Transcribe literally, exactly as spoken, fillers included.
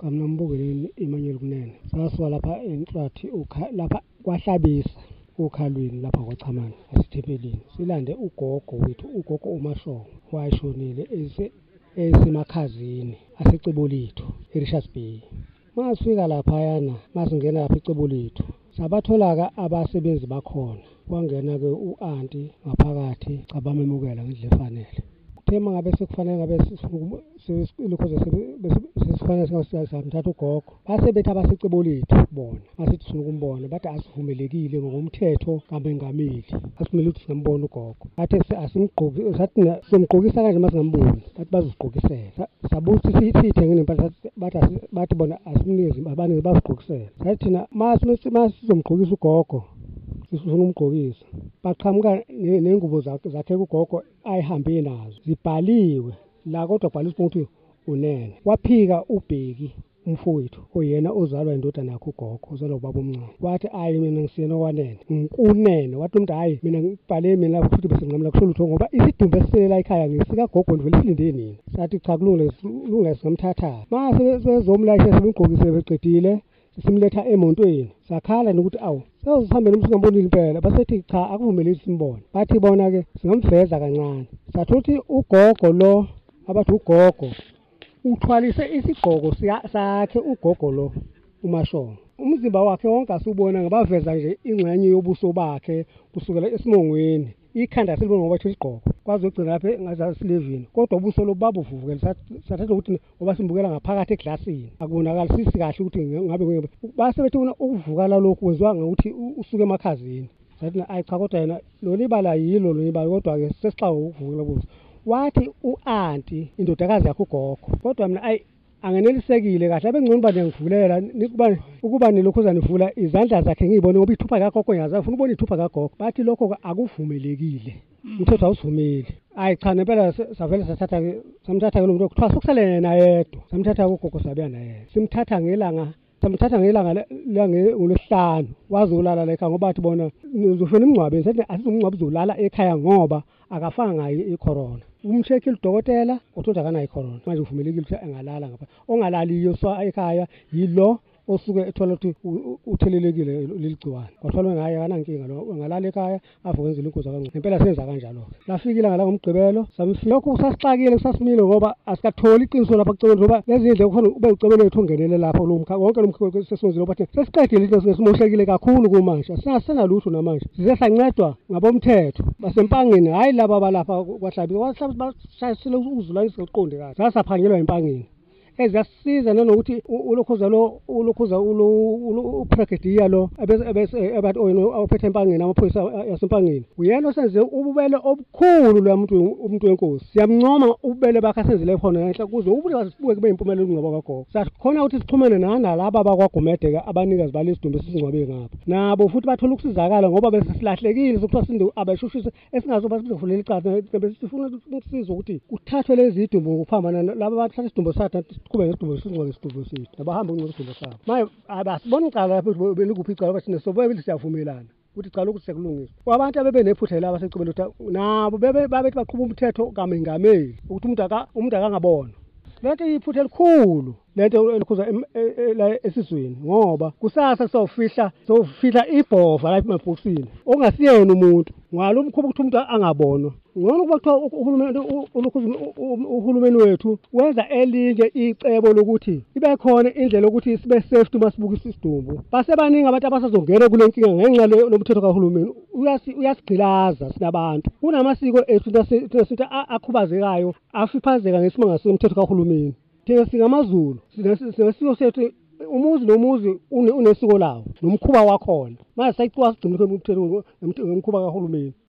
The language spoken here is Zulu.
Kamnambukeni Emmanuel Kunene. Sasuka lapha enhlathi ukha lapha kwahlabisa ukhalweni lapha kwaChamani asithephelini. Silande ugogo wethu ugogo uMashongo washonile ese esemakhazini asecebo lethu eRichards Bay. Masifika lapha yana masingena lapha ecebo lethu sabatholaka abasebenzi bakhona. Kwangena ke uanti ngaphakathi cabamemukela ngendlela efanele. Thema ngabe sekufanele ngabe silokhoze sesifanele samthatha ugogo base bethi abasecebo lethu bona asithi sifuna ukumbona bathi asivumelekile ngokomthetho kaMengameli asimele ukuthi singambona ugogo athe asimgqoki sathi somgqokisa kanje masingamboni bathi bazigqokisela sabuthi sithenge nempahla bathi bathi bona asinikeze abaningi bazigqokisela sathi thina masizomgqokisa ugogo sifuna umgqokisa baqhamuka nengubo zakhe zakhe ugogo ayihambe nazo zibhaliwe la kodwa bhalisa ukuthi unene waphika uBheki umfowethu oyena ozalwa indodana yakhe ugogo ozalwa ubaba omncane wathi ayi mina ngisiyena wanene ngikunene wathi umuntu hayi mina ngibhale mina futhi bese ngamla kusho lutho ngoba isidumbu esiselela ekhaya ngisika gogo ndivele silinde nini sathi cha kulungile kulungile singamthatha mase bezomlayisha sebegqokise beqedile simletha emontweni sakhala nokuthi awu sewuzihambe nomsingamboni impela basethi cha akuvumeleki simbone bathi bona ke singamveza kancane sathi uthi ugogo lo abathi ugogo uthwalise isigqoko sakhe ugogo lo uMashongo umzimba wakhe wonke asubona ngabaveza nje ingxenye yobuso bakhe kusukela esimongweni ikhanda silibona ngoba isigqoko kwaze ugcina lapha ngazasilevini kodwa ubuso lobaba uvuvukela sathatha ukuthi ngoba simbukela ngaphakathi eglasini akubonakala sisi kahle ukuthi ngabe base bethi ukuvukala lokhu kwenziwa ngokuthi usuke emakhazini sathi ayi cha kodwa yena lo libala yilo lo libala kodwa ke sesixawe ukuvukela kuzo wathi uanti indodakazi yakhe ugogo kodwa mina ayi angenelisekile kahle abengcono bani ngivulela nikuba ukuba nelokhoza nivula izandla zakhe ngiyibone ngoba ithupha kagogo yaza ufuna ubona ithupha kagogo bathi lokho akuvumelekile umthetho awusivumeli ayi cha nempela savele sathatha samthatha ke lo muntu kuthiwa sokusele yena yedwa samthatha ugogo sabuya naye simthatha ngelanga samthatha ngelanga ngolesihlanu wazolala la ekhaya ngoba bathi bona nizofuna imncwabe sathi asizomncwabe uzolala ekhaya ngoba akafanga ngayo icorona umcheck udokotela uthola akanayo icorona manje uvumelekile ukuthi engalala ngapha ongalaliyo so ekhaya yilo osuke ethola ukuthi uthelelekile leligciwane kwathola ngaye akanankinga lo engalala ekhaya avukenzela inkosi kancane impela senza kanjalo lafikile ngala ngomgqibelo samfika lokho usasixakile kusasimile ngoba asikatholi iqiniso lapha kucebeni ngoba lezi indle kukhona ube ucebelo lethu ongenele lapha lo mkha wonke lo mkha sesizile bathi sesiqedile into sesimohlekile kakhulu kumanje sinasena lutho namanje size sancedwa ngabomthetho basempangeni hayi laba balapha kwahlabisa kwahlabisa bashayisile uzulanyisa uqonde kahle sasaphangelwa impangeni ezasiza nanokuthi ulokhoza lo ulokhoza ubrigadier lo ebese abathi oyena awuphethe empangeni amaphoyisa yasempangeni uyena osenze ububele obukhulu lo muntu umuntu wenkosi siyamncoma ububele bakhe asenzile khona enhla kuze ubuye basibuke kube impumelelo kungaba kagogo sathi khona ukuthi sixhumene nalaba abakwagumedeka abanikazi balesidumbu esizingcwabe ngapha nabo futhi bathola ukusizakala ngoba bese silahlekile sokuthiwa sinde abashushise esingazoba sizofulela icala bese sifuna ukusiza ukuthi kuthathwe lezi idumbu ukuphambana laba bathatha isidumbu satha kube ngesidumbu singcwabe isidumbu sithi abahamba ngcono isidumbu sabo manje abasibona icala lapho belikuphi icala bathi nesobele siyavumelana ukuthi icala ukuthi sekulungiswa abantu abebe nephutha laba secibela ukuthi nabo bebe babethi baqhuba umthetho kaMengameli ukuthi umuntu aka umuntu akangabona lento iphutha elikhulu lento elikhuza la esizweni ngoba kusasa sawufihla sawufihla ibhova la emabhokisini ongasiyena umuntu ngalo umkhuba ukuthi umuntu angabonwa ngcono kuba kuthiwa uhulumeni uhulumeni wethu wenza elinye icebo lokuthi ibe khona indlela yokuthi sibe safe masibukisa isidumbu basebaningi abantu abasazongena kule nkinga ngenxa lomthetho kahulumeni uyasigqilaza sinabantu kunamasiko ethu sinto akhubazekayo afiphazeka ngesimanga somthetho kahulumeni thina singamaZulu sinesiko sethu umuzi nomuzi unesiko lawo nomkhuba wakhona manje sayicwa sigcina umthetho ngomkhuba kahulumeni